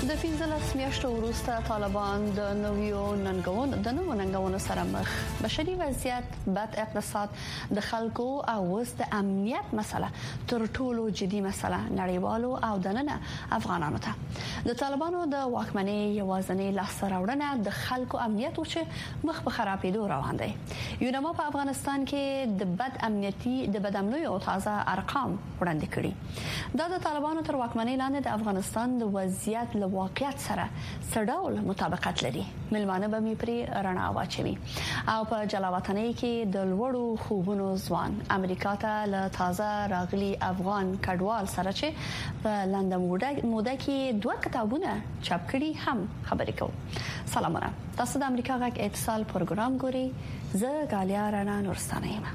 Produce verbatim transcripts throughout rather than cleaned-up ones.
د پنځلس میاشتو وروسته طالبان د نویو ننګونو د نوو ننګونو سره مخ بشري وضعیت بد اقتصاد د خلکو او وس د امنیت مسله تر ټولو جدي مسله نړیوالو او دننه افغانانو ته د طالبانو د واکمنۍ یوازنۍ لاسته راوړنه د خلکو امنیت او چې مخ په خرابېدو روان دی. یونما په افغانستان کې د بد امنیتي د بد امنیتي او تازه ارقام وړاندې کړي. دا د طالبانو تر واکمنۍ لاندې د افغانستان د وضعیت له واقعیت سره سړاول مطابقت لري. ملمانه به می پری رڼا واچوي او په جلاوطنۍ کې د لوړو خوبونو ځوان امریکا ته له تازه راغلي افغان کډوال سره چې په لندن موده کې دوه کتابونه چاپ کړي هم خبرې کوو. سلامونه، تاسو د امریکا غږ اتصال پروګرام ګوري. زه غالیا رڼا نورستانه یم.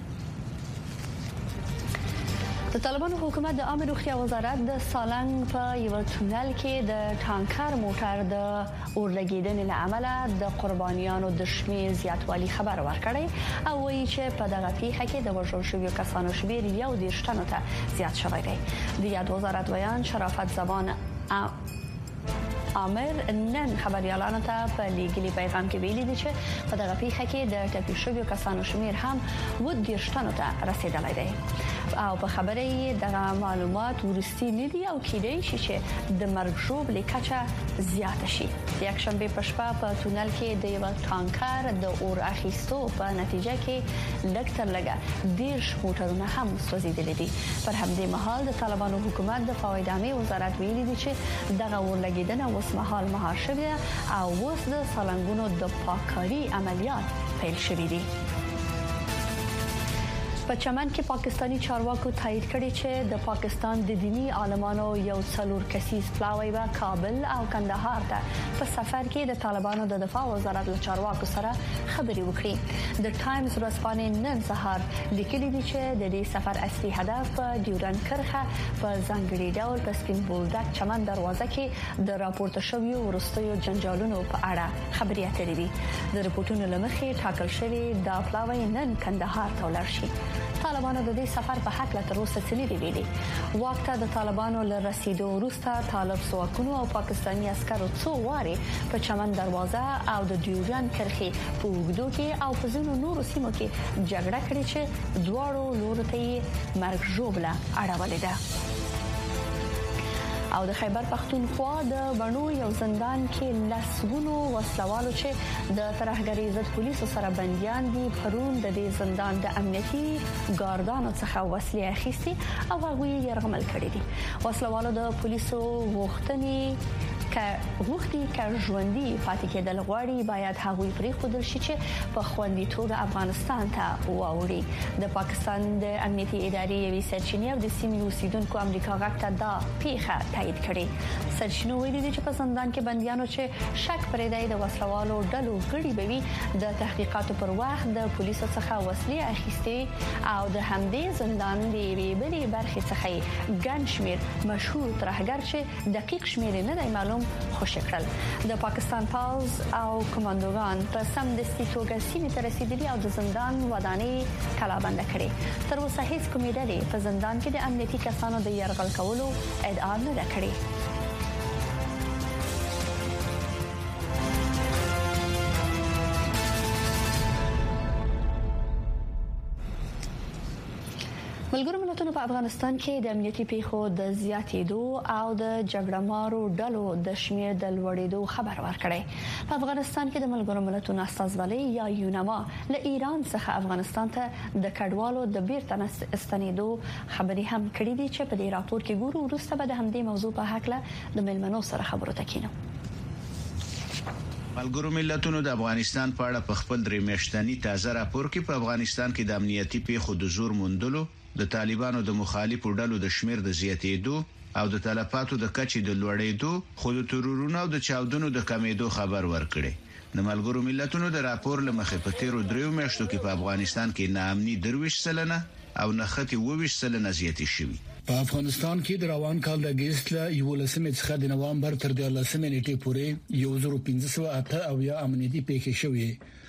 د طالبانو حکومت د عامه روغتیا وزارت د سالنګ په یو تونل کې د ټانکر موټر د اورلګیدنې له امله د قربانیانو د شمیر زیاتوالی خبر ورکړی او وایي چې په دغه پیښه کې د وژل شویو کسانو شمیر یو دېرش تنو ته زیات شوی دی. د یاد وزارت ویان شرافت زبان عامر نن خبريالانو ته په لیګلي پیغام کې ویلي دي چې په دغه پیښه کې د ټپي شویو کسانو شمیر هم و دېرش تنو ته رسیدلی دی او په خبره یې دغه معلومات ورستي نه دي او کېدای شي چې د مرګ ژوبلې کچه زیاته شي. یک شنبه په شپه په تونل کې د یو ټانکر د اور اخیستو په نتیجه کې لږ تر لږه دیرش موټرونه هم سوځېدلي دي. پر همدې مهال د طالبانو حکومت د فواید عامه وزارت ویلي دي چې دغه اور لګیدنه اوس مهال مهار شوی او اوس د سالنګونو د پاککاري عملیات پیل شوي دي. په چمن کې پاکستانی چارواکو تایید کړی چې د پاکستان د دینی عالمانو یو څلور کسیز پلاوی به کابل او کندهار ته په سفر کې د طالبانو د دفاع وزارت له چارواکو سره خبرې وکړي. د ټایمز ورځپاڼې نن سهار لیکلي دي چې د دې سفر اصلي هدف په ډیورن کرخه په ځانګړي ډول په سپین بولدک چمن دروازه کې د راپورته شویو ورستیو جنجالونو په اړه خبرې اترې دي. د رپورټونو لمخې ټاکل شوی دا پلاوی نن کندهار ته ولاړ شي. طالبانو د دې سفر په حق لا تر اوسه څه نه دی ویلي. وخت د طالبانو له رسیدو وروسته طالب سواکونو او پاکستاني عسکرو څو واره په چمن دروازه او د ډیورن کرخي په وګړو کې او په ځینو نورو سیمو کې جګړه کړې چې دواړو لورو ته مرګ ژوبله اړولې ده. او د خیبر پختونخوا د بڼو یو زندان کې لسګونو وسلوالو چې د ترهګری ضد پولیسو سره بنديان دي پرون د دې زندان د امنیتي ګاردانو څخه وسلې اخیستي او هغه یې يرغمل کړی دي. وسلوالو د پولیسو غوښتنې که وختي که ژوندۍ پاتې کېدل غواړي باید هغه پرې خودل شي چې په خوندي توګه افغانستان ته واوړي. د پاکستان د امنیتي ادارې یوې سرچینې او د سیمې اوسیدونکو امریکا غږ ته دا پیښه تایید کړي. سرچینو ویلي دي چې په زندان کې بنديانو چې شک پرې دی د وسلوالو ډلو غړي بوي د تحقیقاتو پر وخت د پولیسو څخه وسلې اخیستي او د همدې زندان د یوې بلې برخې څخه ګڼ شمیر مشهور ترهګر چې دقیق شمیر نه دی معلوم خوشی کړل. د پاکستان پوز او کمانډوګان په سمدستي توګه سیمې ته رسیدلي او د زندان ودانۍ کلابند کړي. تر اوسه هیڅ کومې ډلې په زندان کې د امنیتي کسانو د يرغل کولو ادعا نه ده کړې. ملګرو ملتونو په افغانستان کې د امنیتي پیښو د زیاتېدو او د جګړهمارو ډلو د شمیر د لوړېدو خبر ورکړی. په افغانستان کې د ملګرو ملتونو استازولۍ یا یونما له ایران څخه افغانستان ته د کډوالو د بیرته استنیدو خبرې هم کړې دي چې په دې راپور کې ګورو. وروسته به د همدې موضوع په حق له د ملمنو سره خبرو تکینو. ملګرو ملتونو د افغانستان په اړه په خپل درې میاشتنی تازه راپور کې په افغانستان کې د امنیتي پیښو د زور موندلو، د طالبانو د مخالفو ډلو د شمیر د زیاتېدو او د تلفاتو د کچې د لوړېدو، خو د ترورونو او د چاودنو د کمیدو خبر ورکړي. د ملګرو ملتونو د راپور لمخې په تیرو دریو میاشتو کې په افغانستان کې ناامني درویش سلنه او نختی وویش سلنه زیاتې شوې. په افغانستان کې د روان کال د اگست له یولسمې څخه د نوامبر تر دیارلسمې نیټې پورې یو زره پنځه سوه اته او یا امنیتي پیښې شوې.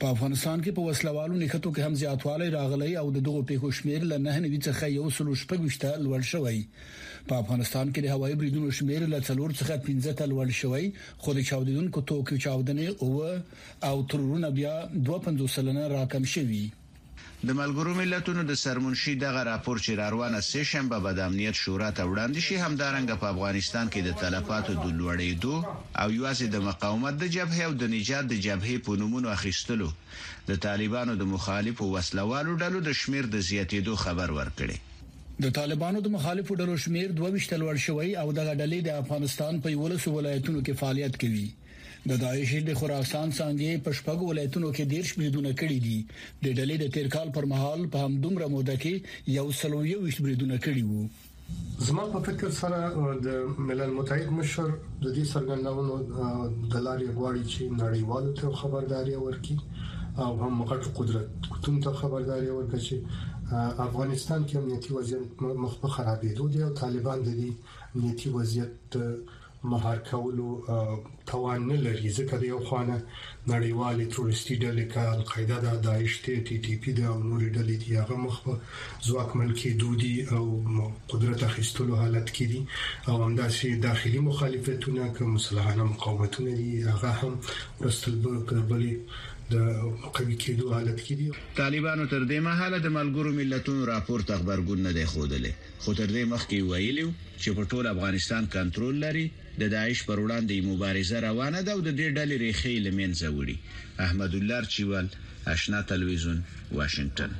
په افغانستان کې په وسلوالو نښتو کې هم زیاتوالی راغلی او د دغو پیښو شمیر له نه نوي څخه یو سل شپږ لوړ شوی. په افغانستان کې د هوایي بریدونو شمیر له څلور څخه پنځه ته لوړ شوی، خو د چاودیدونکو توکو چاودنې او او ترورونه بیا دوه پنځوس سلنه راکم شوی. د ملګرو ملتونو د سرمنشي دغه راپور چې راروانه سه شنبه به د امنیت شورا ته وړاندې شي همدارنګه په افغانستان کې د تلفاتو د لوړېدو او یوازې د مقاومت د جبهه او د نجات د جبهه په نومونو اخیستلو د طالبانو د مخالفو وسلوالو ډلو د شمیر د زیاتېدو خبر ورکړي. د طالبانو د مخالفو ډلو شمیر دوه ویشت لوړ شوی او دغه ډلې د افغانستان په یولسو ولایتونو کې فعالیت کوي. د داعش د خراسان څنګه په شپږ ولایتونو کې ډیر بریدونه کړي دي. د ډلې د تیر کال پر مهال په همدومره موده کې یو سلو یو بریدونه کړي وو. زما په فکر سره د ملل متحد مشر د دې څرګندونو د لارې غواړي چې نړیوالو ته خبرداري ورکړي او هم غټ قدرت کوم ته خبرداري ورکړي چې افغانستان کې امنیتي وضعیت مخ په خرابېدو دي او طالبان د دې امنیتي وضعیت مهار کولو توان نه لري. ځکه د یو خانه نړیوالې تروریستي ډلې کال القاعده د داعش ته ټي ټي پی د نور ډلې دی هغه مخ په ځواکمن کېدو دي او قدرت اخیستلو حالت کې دي او همداسې داخلي مخالفتونه کوم مسلحانه مقاومتونه دي هغه هم ورستل بلې د قوي کېدو حالت کې دي. طالبانو تر دې مهاله د ملګرو ملتونو راپور ته خبرګون نه دی خوده، خو تر دې مخکې ویلي چې په ټول افغانستان کنټرول لري، د داعش پر وړاندې مبارزه روانه ده او د دې ډلې ریښې لمنځه وړي. احمد الله چوال، آشنا تلویزیون، واشنگټن.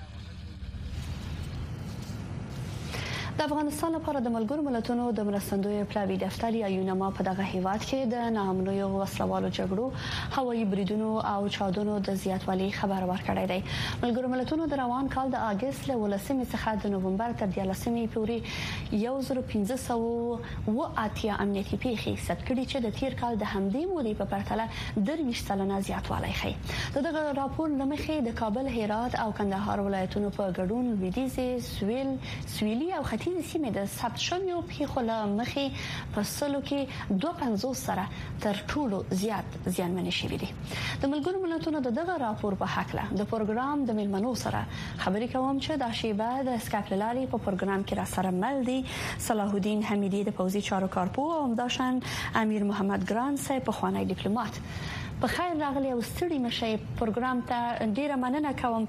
د افغانستان لپاره د ملګرو ملتونو د مرستندوی پلاوی دفتر یا یونما په دغه هیواد کې د ناامنیو وسلوالو جګړو، هوایي بریدونو او چاودنو د زیاتوالي خبر ورکړی دی. ملګرو ملتونو د روان کال د اگست له ولسمې څخه د نوومبر تر دیارلسمې پورې یو زر پنځه سوه و اتیا امنیتي پیښې ثبت کړي چې د تیر کال د همدې مودې په پرتله درویشت سلنه زیاتوالی ښیي. دغه راپور له مخې د کابل، هرات او کندهار ولایتونو په ګډون لویدیځ، سویل، سویلي او ختیځ سیمې د ثبت شویو پیښو له مخې په سلو کې دوه پنځوس سره تر ټولو زیات زیانمن شوي دي. د ملګرو ملتونو د دغه راپور په حق له د پروګرام د ملمنو سره خبرې کوم چې د شیبه د اسکایپ لاري په پروګرام کې را سره مل دي صلاح الدین حمیدی د پوزي چارو کارپو او همداشان امیر محمد ګران صاحب په خوانی ډیپلوماټ. په خیر راغلی او ستړي مشه پروګرام ته ډیره مننه کوم.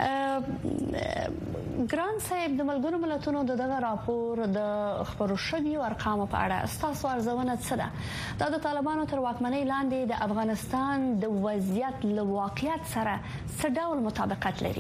ګران صاحب، د ملګرو ملتونو د دغه راپور د خبرو شویو ارقامو په اړه ستاسو ارزونه څه ده؟ دا د طالبانو تر واکمنۍ لاندې د افغانستان د وضعیت له واقعیت سره څه ډول مطابقت لري؟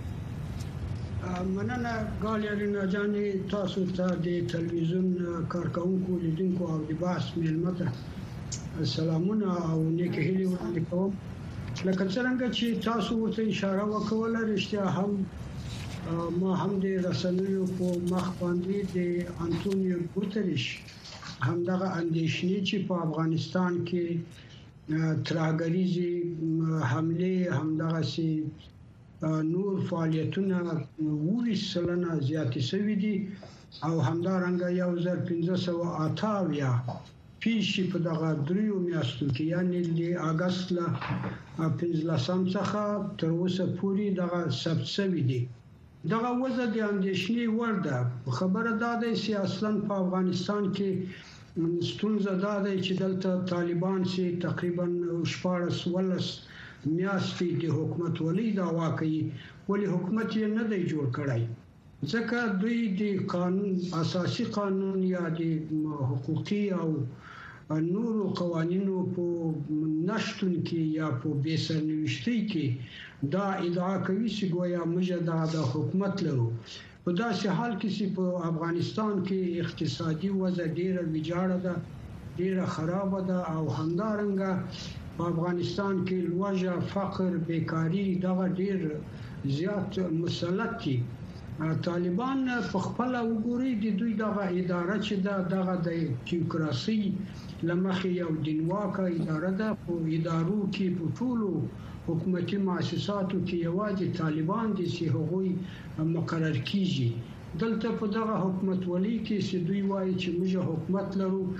مننه ګالرینا جانې، تاسو ته د تلویزیون کارکونکو، لیدونکو او د باس ملمته سلامونه او نیک هیلې وړاندې کوم. لکه څنګه چې تاسو ورته اشاره وکوله، رښتیا هم ما هم د رسنیو په مخ باندې د انټونیو ګوتریش همدغه اندېښنې چې په افغانستان کې ترهګریزي حمله همدغه سي نور فعالیتونه وولي سلنه زیاتې شوي دي او همدارنګه یو زر پنځه سوه اتاویا پیشي په دغه دریو میاشتو کې یعنی د اگست له پنځلسم څخه تر اوسه پورې دغه ثبت شوي دي. دغه وضع د اندېښنې وړ ده. خبره دا ده چې اصلا په افغانستان کې ستونزه دا ده چې دلته طالبان سي تقریبا شپاړس ولس میاشتې د حکومت ولې دعوا کوي، ولی حکومت یې نه دی جوړ کړی ځکه دوی د قانون، اساسي قانون یا د حقوقي او نورو قوانینو په نشټون کې یا په بې سرنوشتۍ کې دا ادعا کوي چې ګویا موږ د حکومت لرو. په داسې حال کې چې په افغانستان کې اقتصادي وضع ډیره ویجاړه ده، ډیره خراب ده او همدارنګه په افغانستان کې لوږه، فقر، بیکاری دغه ډیر زیات مسلط دي. طالبان په خپل وګوري د دوی دغه اداره چې دا دغه د تیوکراسي لمخې یو دینواکه اداره ده. په ادارو کې په ټولو حکومتي مؤسساتو کې یوازې طالبان دي چې هغوی مقرر کیږي. دلته په دغه حکومت ولي کې چې دوی وایي چې موږ حکومت لرو،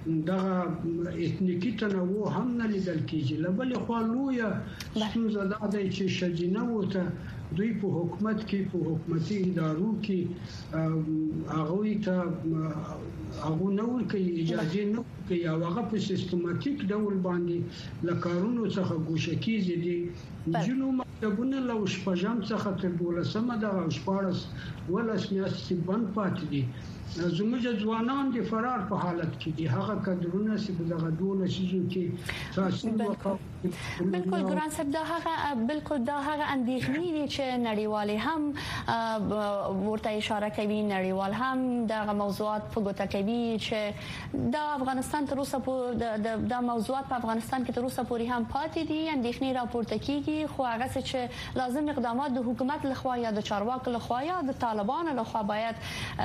دغه اتنیکی تنوع هم نه لیدل کیږي. لبل خو لویه څنګه دا د چې شجینه وته دوی په حکومت کې په حکومتي ادارو کې هغه ته هغه نور کې اجازه نه کوي او هغه په سیستماتیک ډول باندې لکارونو څخه ګوښه کیږي دي جنو مکتبونه له شپږم څخه تر دولسمه د شپارس ولس میاشتې بند پاتې دي. زموږ ځوانان د فرار په حالت کې دي. هغه کډرونه چې دغه ډول شیزو کې تاسو بالکل ګران صاحب دا هغه بالکل دا هغه اندېښنې دي چې نړیوال هم ورته اشاره کوي، نړیوال هم دغه موضوعات په ګوته کوي چې د افغانستان تر اوسه په د موضوعات په افغانستان کې تر اوسه پورې هم پاتې دي. اندېښنې راپورته کیږي خو هغه چې لازم اقدامات د حکومت لخوا یا د چارواکو لخوا یا د طالبانو لخوا باید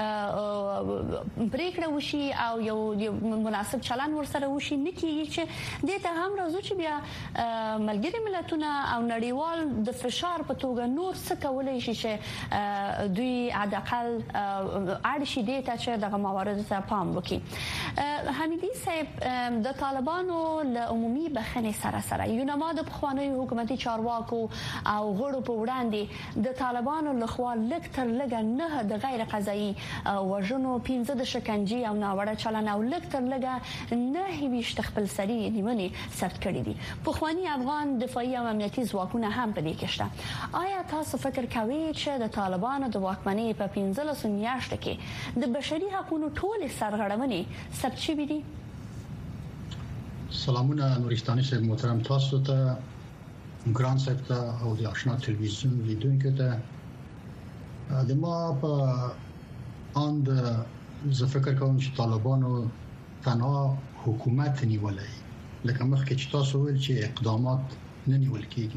پریکړه وشي او یو مناسب چلن ورسره وشي نه کیږي چې د ته هم راځو چې بیا ملګری ملتونه او نړیوال د فشار په توګه نور څه کولای شي چې دوی عدالت اړ شي د ته چې دغه موارد ته پام وکړي. حمیدي صاحب د طالبانو له عمومي بخښنې سره سره یونما د پخوانی حکومتي چارواکو او غړو په وړاندې د طالبانو لخوا لږ تر لږه نه د غیر قضایي وژنو پنځه د شکنجې او ناوړه چلن او لږ تر لږه نه ویشت خپل سری نیمنې ثبت کړي دي. پخوانی افغان دفاعي او امنیتي ځواکونه هم په دې کې شته. آیا تاسو فکر کوئ چې د طالبانو د واکمنۍ په پنځلس میاشتو کې د بشري حقوقو ټول سرغړونې ثبت شوې دي؟ سلامونه نورستاني صاحب محترم، تاسو ته ګران صاحب ته او د آشنا تلویزیون لیدونکو ته د ما په اند زه فکر کوم چې طالبانو تنها حکومت نیولای لکه مخکې چې تاسو ویل چې اقدامات نه نیول کیږي.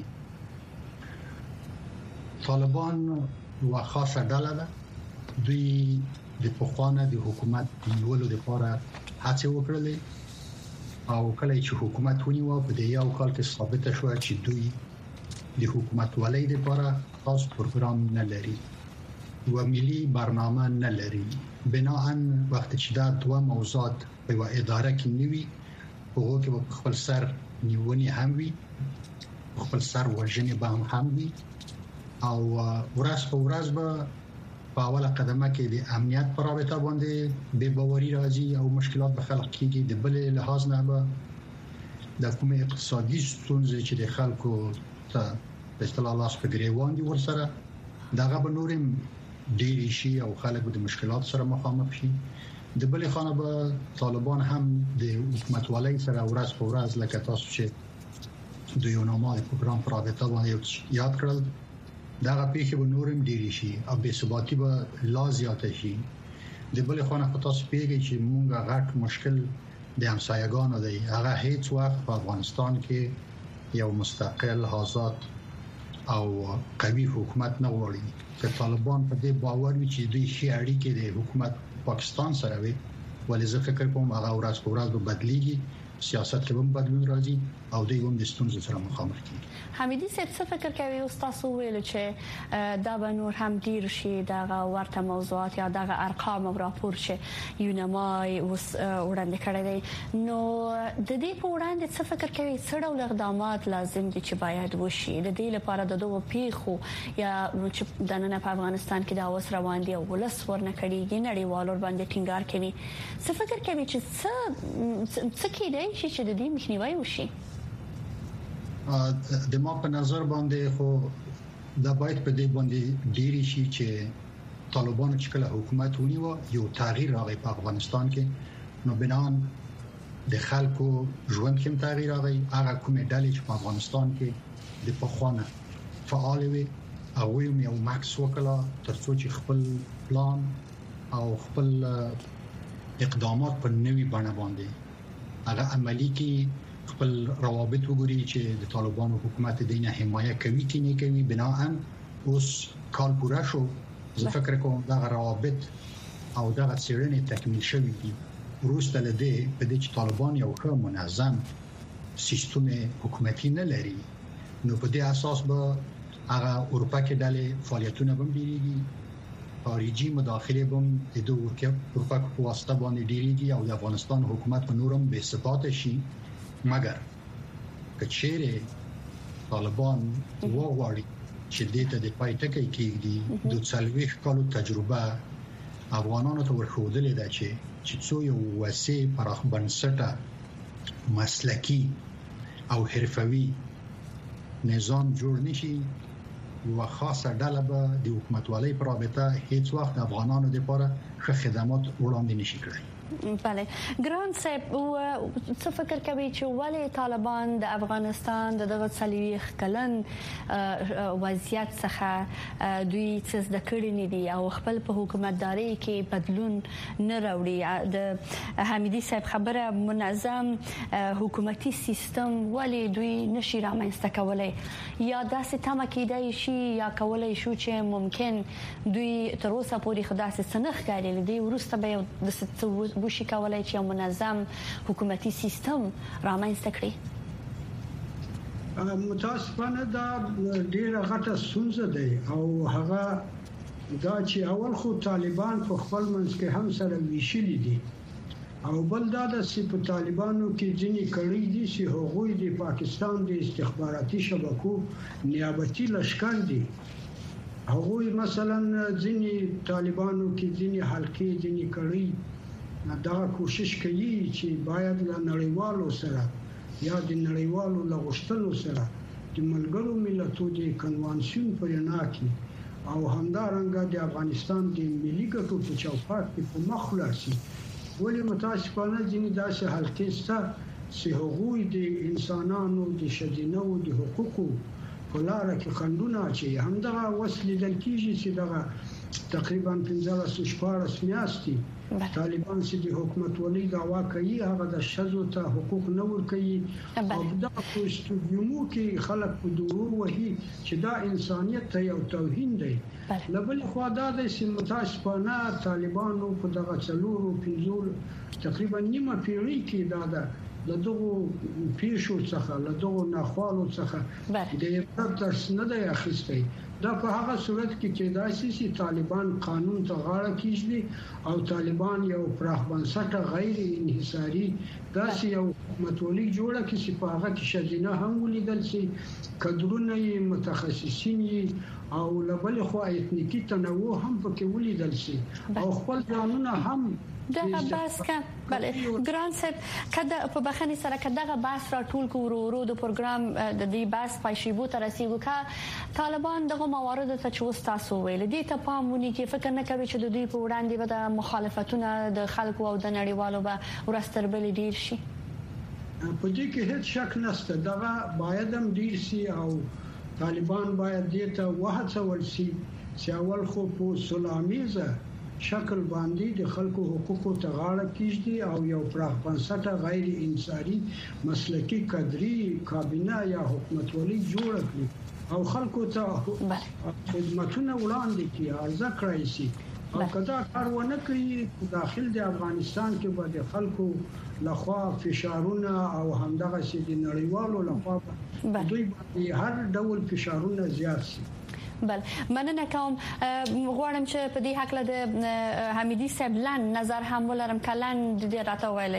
طالبان یو خاصه ډله ده، دوی د پخوانه د حکومت نیولو لپاره هڅه وکړلې او کله چې حکومت ونیو په دې یو کال کې ثابت شو چې دوی د حکومت ولې لپاره خاص پروګرام نه لري، و ملي برنامه نه لري. بناءً وخت چې دا دوه موضوعات په یو اداره کې نیوي هغه کې په خپل سر نیونی هم وي، خپل سر وژنې به هم هم وي او ورځ په ورځ به په اوله قدمه کې د امنیت پر رابطه باندې بے باوري راځي او مشکلات به خلق کیږي. د بل لحاظ نه به د کومه اقتصادي ستونزې چې د خلکو ته په اصطلاح لاس په ګریوان دي ورسره دغه به نورم ډېر شي او خلک د مشکلات سره مخامخ شي. د بل خانه به طالبان هم د حکومت ولای سره ورځ په ورځ لکه تاسو چې د یو نامه پروګرام پر رابطه باندې یاد کړل دغه پیښه به نورم ډېر شي او بې ثباتی به لا زیات شي. د بل خانه په تاسو پیږي چې مونږه غټ مشکل د همسایگانو دی. هغه هیڅ وخت په افغانستان کې یو مستقل آزاد او قوي حکومت نه غواړي. که طالبان په دې باور وي چې دوی ښه اړیکې د حکومت پاکستان سره وي، ولې زه فکر کوم هغه ورځ په ورځ به بدلیږي، سیاست کې هم بدلون راځي او دوی هم د ستونزو سره مخامخ کیږي. حمیدي صاحب څه فکر کوي او تاسو ویل چې دا به نور هم ډیر شي دغه ورته موضوعات یا دغه ارقام او راپور چې یونمای وړاندې کړی دی، نو د دې په وړاندې څه فکر کوي څه ډول اقدامات لازم دي چې باید وشي د دې لپاره د دوه پیښو یا چې د نن په افغانستان کې دا اوس روان دي او ولس ورنه کړيږي نړیوال ور باندې ټینګار کوي. څه فکر کوي چې څه څه کېدای شي چې د دې مخنیوي وشي؟ د ما په نظر باندې خو دا باید په دې باندې ډیری شي چې طالبانو چې کله حکومت ونیو یو تغییر راغی په افغانستان کې، نو بنان د خلکو ژوند کې تغییر راغی. هغه کومه ډلې چې په افغانستان کې د پخوانه فعال وي او یو ماکس وکړه ترڅو چې خپل پلان او خپل اقدامات په نوي بڼه باندې هغه عملی کې خپل روابط وګوري چې د طالبانو حکومت دینه حمایه کوي کې نه کوي. بناءً اوس کال پوره شو، زه فکر کوم دا روابط او دا څېړنې تکمیل شوې دي. وروسته له دې په دې چې طالبان یو ښه منظم سیستم حکومتي نه لري، نو په دې اساس به هغه اروپا کې ډلې فعالیتونه هم ډیریږي خارجي مداخله بم د دوه کې په واسطه باندې ډیریږي او د افغانستان حکومت په نورم به ثبات شي مګر کچېره طالبان وغواړي چې دته د پایټکې کېږي د څلويخ کالو تجربه افغانانو ته ورخودلې ده چې چې څو یو وسیع پراخ بنسټه مسلکی او حرفوي نظام جوړ نشي و خاصه ډله به د حکومتوالۍ پر رابطه هیڅ وخت افغانانو لپاره ښه خدمات وړاندې نشي کړی. بله ګران صاحب څه فکر کوي چې ولې طالبان د افغانستان دغه څلويخ کلن وضعیت څخه دوی څه زده کړی نه دي او خپل په حکومتداري کې بدلون نه راوړي؟ د حمیدي صاحب خبره منظم حکومتي سیستم ولې دوی نشي رامنځته کولای یا داسې تمه کېدای شي یا کولای شو چې ممکن دوی تر اوسه پورې خدای سنخ کړي دي ورسته به د بوشي کولای چې منظم حکومتي سیستم رامنځته کړي؟ متاسفانه دا ډیره غټه ستونزه ده او هغه دا چې اول خو طالبان په خپل منځ کې هم سره ویشلي دي او بل دا چې په طالبانو کې ځینې کړي دي چې هغوی د پاکستان د استخباراتي شبکو نیابتي لشکر دي. هغوی مثلا ځینې طالبانو کې ځینې حلقې ځینې کړي دا کوشش کوي چې باید له نړیوالو سره یا د نړیوالو لغښتلو سره د ملګرو ملتونو د کنوانسیون پر بنا کې او همدارنګه د افغانستان د ملي ګټو په چوکاټ کې په مخ لاړ شي. ولې متاسفانه ځینې داسې حلقې شته چې هغوی د انسانانو د شدینو د حقوقو په لار کې خنډونه اچي. همدغه وسلې د کیږي چې دغه تقریبا پنځه شپږ میاشتې طالبان چې د حکومت ولې دعوا کوي هغه د شذو ته حقوق نه ورکوي او دا په استودیومو کې خلک په دورو وهي چې دا انسانيت ته یو توهین دی. لبل خو دا د متاسفانه طالبانو په دغه څلورو پنځو تقریبا نیمه پیړۍ کې دا ده لدغه پیښو څخه لدغه ناخوالو څخه د عبرت درس نه دی اخیستی. دا په هغه صورت کې چې داسې چې طالبان قانون ته غاړه کیږي او طالبان یو پراخ بنسټه غیر انحصاري داسې یو حکومتولي جوړه کې چې په هغه کې شذینه هم ولیدل شي کډرونه متخصصین او لبل خو ایتنیکی تنوع هم پکې ولیدل شي او خپل قانون هم دغه بحث کا بله ګران صاحب کله په بخښنې سره کداغه بحث را ټول کو ورو ورو د پروګرام د دې بحث پښیبو تر رسیدو کا طالبان دغه موارد ته چې تاسو ویل دي ته پامونی کې فکر نه کوي چې د دوی په وړاندې به د مخالفتونو د خلکو او د نړیوالو به ورستربل ډیر شي؟ په دې کې هیڅ شک نشته. دغه باید هم ډیر شي او طالبان باید دې ته وهڅول شي چې اول خو په سلامیزه شکل باندې د خلکو حقوقو ته غاړه کیږي او یو پراخ بنسټه غیر انصاري مسلکی کادري کابینه یا حکومتولي جوړ کړي او خلکو ته خدماتونه وړاندې کړي ارزه کړی شي او کدا کار ونه کوي داخل د افغانستان کې به د خلکو لخوا فشارونه او همدغه شي د نړیوالو لخوا دوی باندې هر ډول فشارونه زیات شي. بل مننه کوم. غواړم چې په دې حق له حمیدي صاحب لن نظر هم ولرم کلن دې راته ویلې.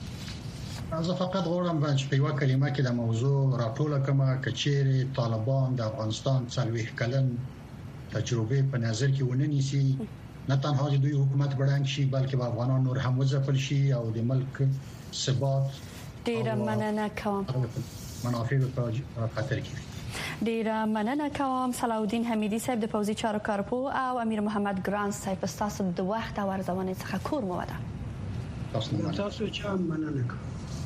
زه فقط غواړم چې په یو کلمه کې د موضوع راټوله کما کچېره طالبان د افغانستان څلويخ کلن تجربه په نظر کې وننيسي نه تنها د دوی حکومت بړنګ شي بلکې په افغانان نور هم وځپل شي او د ملک ثبات ډیره مننه کوم منافع په خطر کې. ډیره مننه کوم صلاح حمیدي صاحب د پوزي چارو کارپو او امیر محمد ګران صاحب تاسو د وخت او ارزونه څخه کور مو ودا. تاسو چې مننه کوم.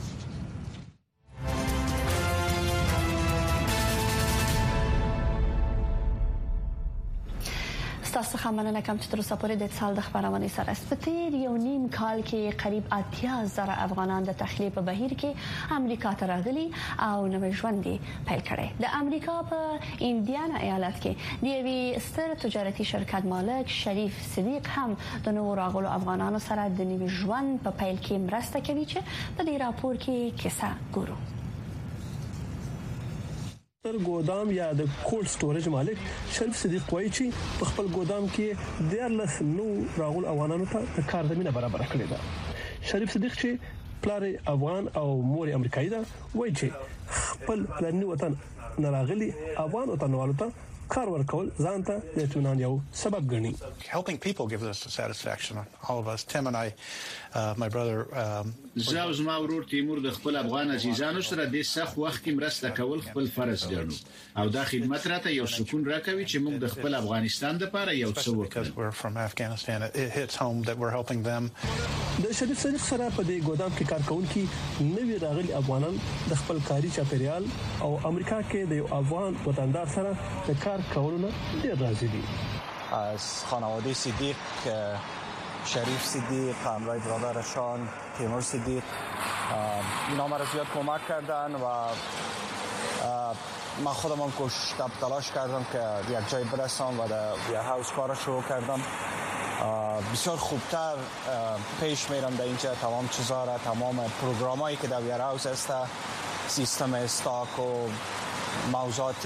تاسو څخه مننه کوم چې تر اوسه پورې د اتصال د خبرونه سره است. په تیر یو نیم کال کې قریب اتیا زره افغانان د تخلیه په بهیر کې امریکا ته راغلي او نوې ژوند پیل کړي. د امریکا په انډیانا ایالت کې د یوې ستر تجارتي شرکت مالک شریف صدیق هم د نوو راغلو افغانانو سره د نوې ژوند په پیل کې مرسته کوي چې په دې راپور کې کیسه ګورو. تر ګودام یا د کولډ سټوریج مالک شریف صدیق وایي چې په خپل ګودام کې د لس نو راغول افغانانو ته د کار زمينه برابر کړې ده. شریف صدیق چې پلار افغان او مور امریکایي ده وایي چې خپل پلاني وطن نراغلي افغان وطنوالو ته کار ورکول ځانته د اطمینان یو سبب ګڼي. Helping people gives us satisfaction, all of us. Tim and I, uh, my brother. زه او زما ورور تیمور د خپل افغان عزیزانو سره د سخت وخت کې مرسته کول خپل فرض ګڼو او دا خدمت راته یو سکون راکوي چې موږ د خپل افغانستان لپاره یو څه وکړو. We're from Afghanistan. It hits home that we're helping them. د شریف صدیق سره په دې ګودام کې کار کوونکي نوی راغلي افغانان د خپل کاري چاپیریال او امریکا کې د یو افغان وطندار سره د کار کولو ډیر راضي دي. از خانواده صدیق، شریف صدیق، همراه برادرشان تیمور صدیق اینا ما را زیاد کمک کردن و من خودم هم کوشش تلاش کردم که یک جای برسم و در ویرهاوس کار شروع کردم. بسیار خوبتر پیش میرم در اینجا. تمام چیزا را، تمام پروگرامایی که در ویرهاوس است، سیستم استاک و موضوعات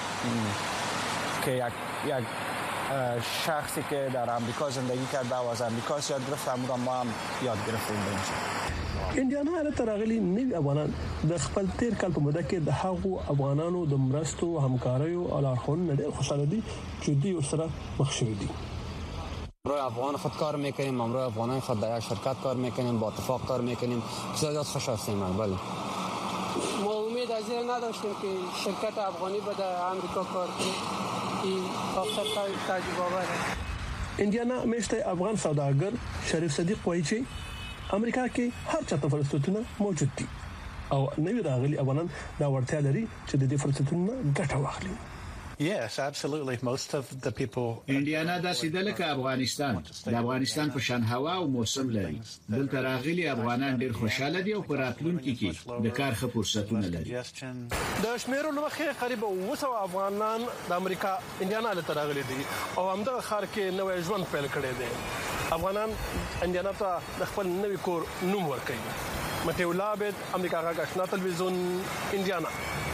که یک یک شخصی که در امریکا زندگی کرده و از امریکا یاد گرفته امور ما هم یاد گرفتیم اینجا. انډیانا هلته راغلي نوي افغانان د خپل تیر کال په موده کې د هغو افغانانو د مرستو همکاریو او لارښوونو ډېر خوشاله دي چې دوی ورسره مخ شوي دي. همراه افغان خود کار میکنیم، همراه افغانان خود در یک شرکت کار میکنیم، با اتفاق کار میکنیم. بسیار خوش هستیم. بله ما امید از این نداشتیم که شرکت افغانی به در امریکا کار کنه. این اکثر تعجب آوره. انډیانا میشته افغان سوداګر شریف صدیق وایي چې امریکا کې هر چاته فرصتونه موجود دي او نوی راغلي افغانان دا ورته لري چې د دې فرصتونو ګټه واخلي. Yes, absolutely. Most of the people. انډیانا د سیدل کې افغانستان د افغانستان په شان هوا او موسم لري. دلته راغلي افغانان ډېر خوشاله دي او په راتلونکي کې د کار ښه فرصتونه لري. د شمیرو لمخې قریب اوه سوه افغانان د امریکا انډیانا له راغلي دي او همدغه ښار کې نوې ژوند پیل کړی دی. افغانان انډیانا ته د خپل نوې کور نوم ورکوي. متیو لابد، امریکا غږ آشنا تلویزیون، انډیانا.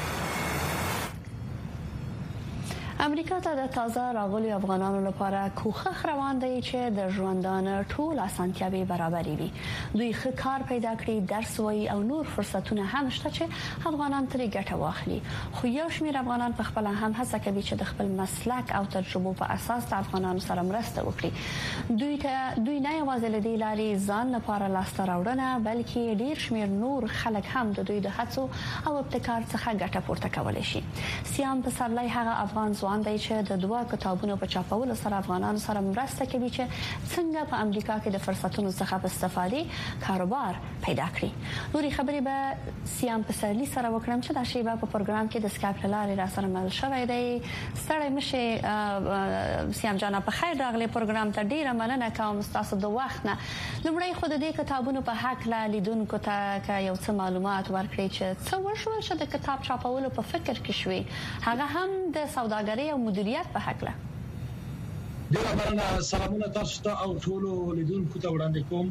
امریکا ته د تازه راغلي افغانانو لپاره کوښښ روان دی چې د ژوندانه ټول اسانتیاوي برابرې وي. دوی ښه کار پیدا کړي، درس وایي او نور فرصتونه هم شته چې افغانان ترې ګټه واخلي. خو یو شمېر افغانان په خپل هم هڅه کوي چې د خپل مسلک او تجربو په اساس د افغانانو سره مرسته وکړي. دوی ته دوی نه یوازې له دې لارې ځان لپاره لاسته راوړنه بلکې ډیر شمېر نور خلک هم د دوی د هڅو او ابتکار څخه ګټه پورته کولی شي. سیام پسرلی هغه افغان ځوان دی چې د دوه کتابونو په چاپولو سره افغانانو سره مرسته کوي چې څنګه په امریکا کې د فرصتونو څخه په استفادې کاروبار پیدا کړي. نوري خبرې به سیام پسرلی سره وکړم چې دا شی به په پروګرام کې د سکایپ لارې را سره مل شوی دی. ستړی مشه سیام جان، په خیر راغلی پروګرام ته. ډیره مننه کوم تاسو د وخت نه. لومړی خو د دې کتابونو په حق لا لیدونکو ته یو څه معلومات ورکړئ چې څه وشول چې د کتاب چاپولو په فکر کې شوي، هغه هم د سوداګرۍ او مدیریت په حق له. ډیره مننه. سلامونه تاسو ته او ټول لیدونکو ته وړاندې کوم.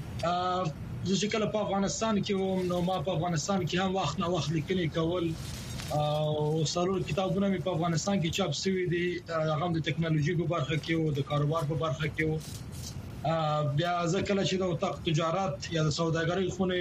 زه چې کله په افغانستان کې وم نو ما په افغانستان کې هم وخت نه وخت لیکنې کول او څلور کتابونه مې په افغانستان کې چاپ شوي دي. هغه د ټکنالوژي په برخه کې او د کاروبار په برخه کې وو. بیا زه کله چې د اتاق تجارت یا د سوداګرۍ خونه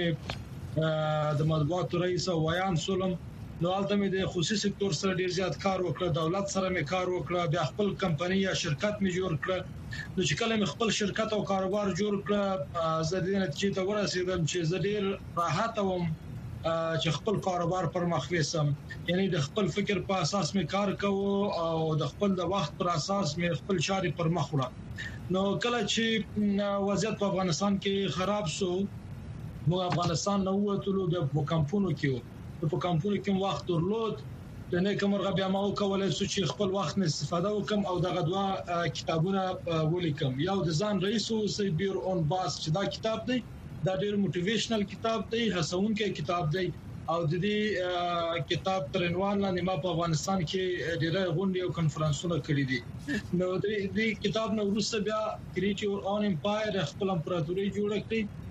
د مطبوعاتو رئیس او ویان سولم نو البته مې د خصوصي سکتور سره ډیر زیات کار وکړ، دولت سره مې کار وکړ، بیا خپل کمپنی یا شرکت مې جوړ کړ. نو چې کله مې خپل شرکت او کاروبار جوړ کړ زه دې نتیجې ته ورسېدم چې زه ډیر راحت وم چې خپل کاروبار پر مخ وسم. یعنی د خپل فکر په اساس مې کار کوو او د خپل د وخت پر اساس مې خپل چاري پر مخ وړم. نو کله چې وضعیت په افغانستان کې خراب شو نو افغانستان نو وټلو د کمپونو کې په کمپونو کې وخت درلود. د نه کومرغه بیا ما وکولای شو چې خپل وخت نه استفاده وکم او دغه دوا کتابونه ولیکم. یو د ځان رئیس او سی بیر اون باس چې دا کتاب دی، دا ډېر موټیویشنل کتاب دی، هڅونکې کتاب دی او د دې کتاب تر عنوان لاندې ما په افغانستان کې ډېر غونډې او کانفرنسونه کړې دي. نو د دې کتاب نو وروسته بیا کریټ یور اون امپایر خپل امپراتوري جوړ کړې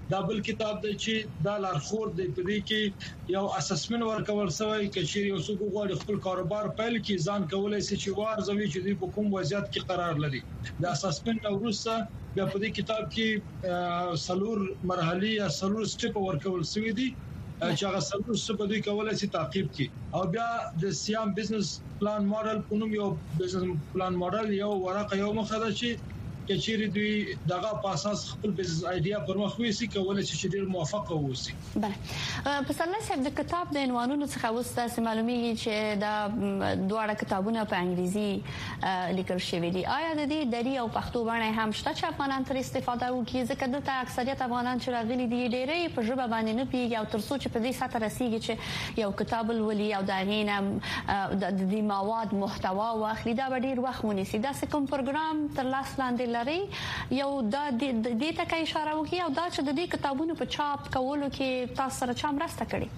دا بل کتاب دی چې دا لارښود دی په دې کې یو اسسمنت ورکول شوی چې یو څوک غواړي خپل کاروبار پیل کړي ځان کولای شي چې وارزوي چې د کوم وضعیت کې قرار لري دا اسسمنت وروسته بیا په دې کتاب کې سلور مرحلي یا سلور سټپ ورکول شوی دي چې هغه سلور سټپ دوی کولای شي تعقیب کړي او بیا د سیام بزنس پلان ماډل په نوم یو بزنس پلان ماډل یو ورقه یو مخه ده چې چې چیرې دوی دغه په اساس خپل بزنس ایډیا پر مخ وېسي کولای شي چې ډیر موافق اوسي. بله په سره صاحب د کتاب د عنوانونو څخه وسته معلومیږي چې دا دواړه کتابونه په انګریزي لیکل شوي دي. آیا د دې دری او پښتو باندې هم شته چې افغانان تر استفاده وکړي ځکه دلته اکثریت افغانان چې راغلي دي ډېرې په ژبه باندې نه پیږي او تر څو چې په دې ساته رسیږي چې یو کتاب ولولي او دا غینه د دې مواد محتوا واخلي دا ډېر وخت ونیسي. دا کوم پروګرام تر لاس لاندې لري یو د دې ته کې اشاره وکي او دا چې د دې کتابونو په چاپ کولو کې تاسو سره چا مرسته کړې؟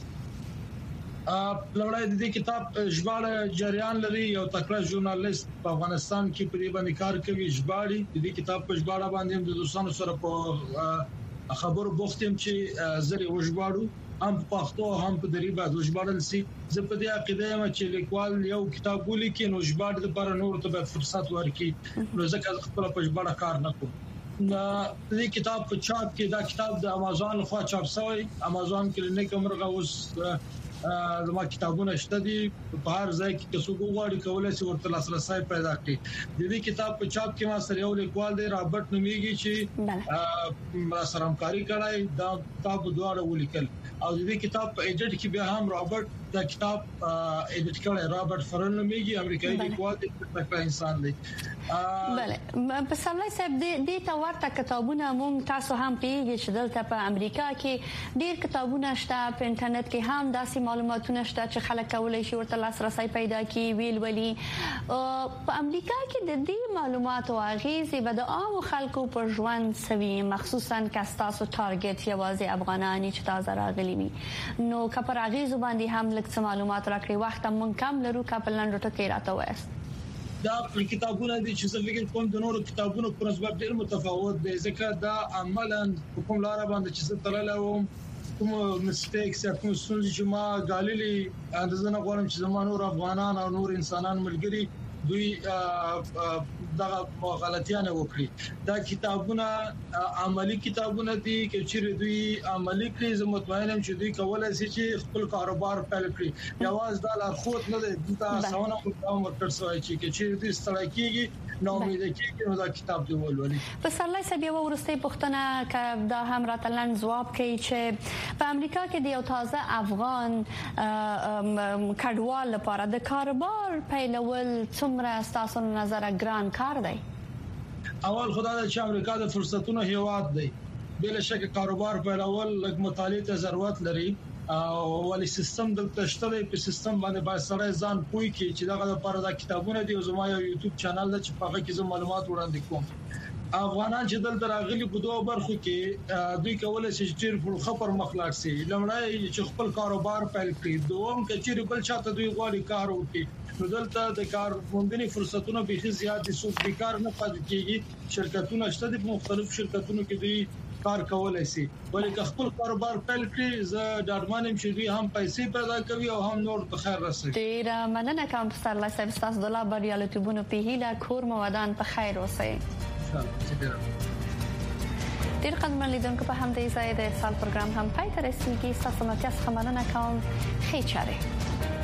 ا لوړای د دې کتاب ژباړه جریان لري یو تکړه ژورنالیست په افغانستان کې په دې باندې کار کوي ژباړي د دې کتاب په ژباړه باندې د دوستانو سره په خبرو بوختم چې زری وژباړو هم په پښتو هم په دری باندې ژباړل سي. زه په دې عقیده یم چې لیکوال یو کتاب ولیکي نو ژباړه لپاره نور ته فرصت ورکړي نو ځکه خپل په ژباړه کار نه کوم. د دې کتاب په چاپ کې دا کتاب د امازون خوا چاپ شوی امازون کې نه کومرغه اوس زما کتابونه شته دي په هر ځای کې څوک غواړي کولای شي ورته لاسرسي پیدا کړي. د دې کتاب په چاپ کې ما سره یو لیکوال دی رابرټ نومیږي چې ما سره همکاري کړای دا کتاب دواړه ولیکل او د دې کتاب په ایډیټ کې بیا هم رابرټ دا کتاب ایډیټ کړی رابرټ فرن نومیږي امریکایي لیکوال دی تکړه انسان دی. بله په سملای صاحب د دې ورته کتابونه مونږ تاسو هم پیږي چې دلته په امریکا کې ډیر کتابونه شته په انټرنیټ کې هم داسې معلوماتونه شته چې خلک کولای شي ورته لاسرسي پیدا کړي ویل ولي. په امریکا کې د دې معلوماتو اغیزې به د عام خلکو پر ژوند سوي مخصوصا کاستاسو ټارګټ یوازې افغانانی چې تازه راغلي وي نو کپر اغیز باندې هم لکه معلومات راکړي وخت مونږ کم لرو کپل نن ټکي راته وایست. دا کتابونه دي چې زه فکر کوم د نورو کتابونو په نسبت ډېر متفاوت دي ځکه دا عملاً کوم لار باندې چې تللم کوم مسټیکس یا کوم څه چې ما غالي اندازه نه غواړم چې زمونږ افغانان او نور انسانان ملګري دوی دا غلطیانه وکړي. دا کتابونه عملی کتابونه دي چې دوی عملی کړي زه مطمئن یم چې دوی کولای شي چې خپل کاروبار پیل کړي. یواز دا لارښود نه دی دا سونه کوم ورکړ شوی چې دوی ستړي کیږي نو امید کیږي نو دا کتاب دی ولولي. په سرلای سبي ورسته پښتنه ک دا هم راتلن جواب کوي چې په امریکا کې د یو تازه افغان کډوال لپاره د کاروبار پیلول څومره تاسو نظر ګران کار دی؟ اول خدای چې امریکا د فرصتونو هیواد دی بل شک کاروبار پیلول لږ مطالعه ته ضرورت لري او ولې سیستم دلته شته په سیستم باندې با سره ځان پوي کی چې دغه لپاره د کتابونه دی او زما یو یوټیوب چینل دی چې په هغه کې زه معلومات وړاندې کوم. افغانان چې دلته راغلي په دوه برخو کې دوی کولای شي چې په خبر مخلاق سي لمړی چې خپل کاروبار پیل کړي دوم چې بل چاته دوی غواړي کار وکړي نو دلته د کار موندنې فرصتونه به زیات دي څوک بیکار نه پاتې کیږي. شرکتونه شته د مختلف شرکتونو کې دوی کار کولای شي ولې خپل کاروبار پیل کړي زه ډاډمنم چې دوی هم پیسې پیدا کوي او هم نور په خیر رسوي. ډیر مننه کوم سرلای صاحب تاسو د لا بریالیتوبونو په هیله کور مو ودان په خیر اوسئ. ډیر قدرمن لیدونکو په همدې ځای د سال پروګرام هم پای ته رسیدي. تاسو مته څخه مننه کوم. خیر چاره.